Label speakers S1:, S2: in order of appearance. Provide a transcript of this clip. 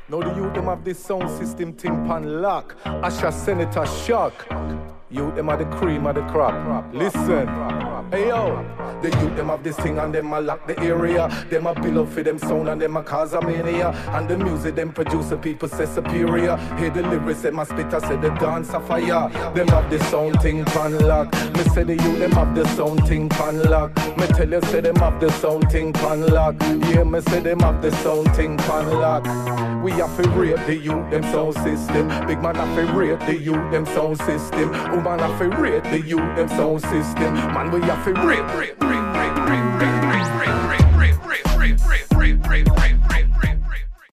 S1: Now the youth them have this sound system timpan lock. Asha Senator Shock. You them are the cream of the crop. Listen, hey yo, the youth them have this thing and them a lock the area. Them a build up for them sound and them a cause a mania. And the music them produce people say superior. Hear the lyrics them a spit, I say the dance a fire. Them have this sound thing pan lock. Me say the youth them have the sound thing pan lock. Me tell you say them have the sound thing pan lock. Yeah, me say them have the sound thing pan lock. We have to rate the youth them sound system. Big man have to rate the youth them sound system. Woman have to rate the youth them sound system. Man we have to rate.